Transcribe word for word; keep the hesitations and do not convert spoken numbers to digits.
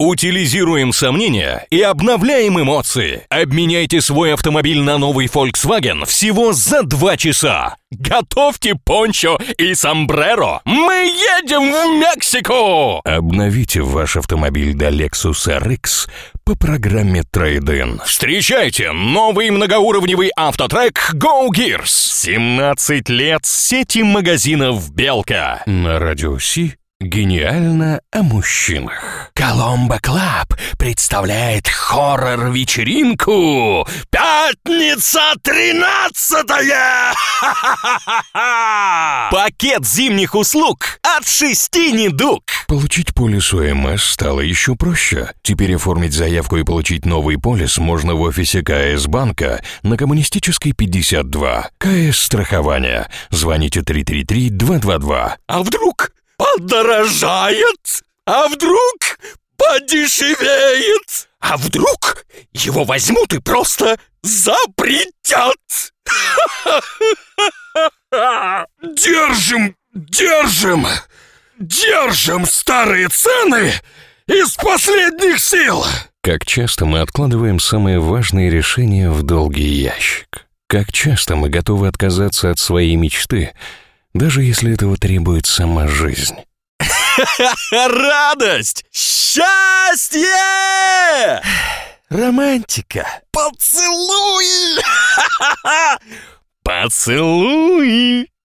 Утилизируем сомнения и обновляем эмоции. Обменяйте свой автомобиль на новый Volkswagen всего за два часа. Готовьте пончо и сомбреро. Мы едем в Мексику! Обновите ваш автомобиль до Lexus эр икс по программе Trade-in. Встречайте новый многоуровневый автотрек Go Gears. семнадцать лет сети магазинов «Белка». На радио Си. Гениально о мужчинах. Коломбо Клаб представляет хоррор-вечеринку «Пятница тринадцатое». Пакет зимних услуг от шести недуг. Получить полис О М С стало еще проще. Теперь оформить заявку и получить новый полис можно в офисе Ка Эс банка на Коммунистической пятьдесят два. Ка Эс страхование. Звоните три три три два два два. А вдруг подорожает? А вдруг подешевеет? А вдруг его возьмут и просто запретят? Держим, держим, держим старые цены из последних сил. Как часто мы откладываем самые важные решения в долгий ящик? Как часто мы готовы отказаться от своей мечты, даже если этого требует сама жизнь? Радость! Счастье! Романтика! Поцелуй! Поцелуй!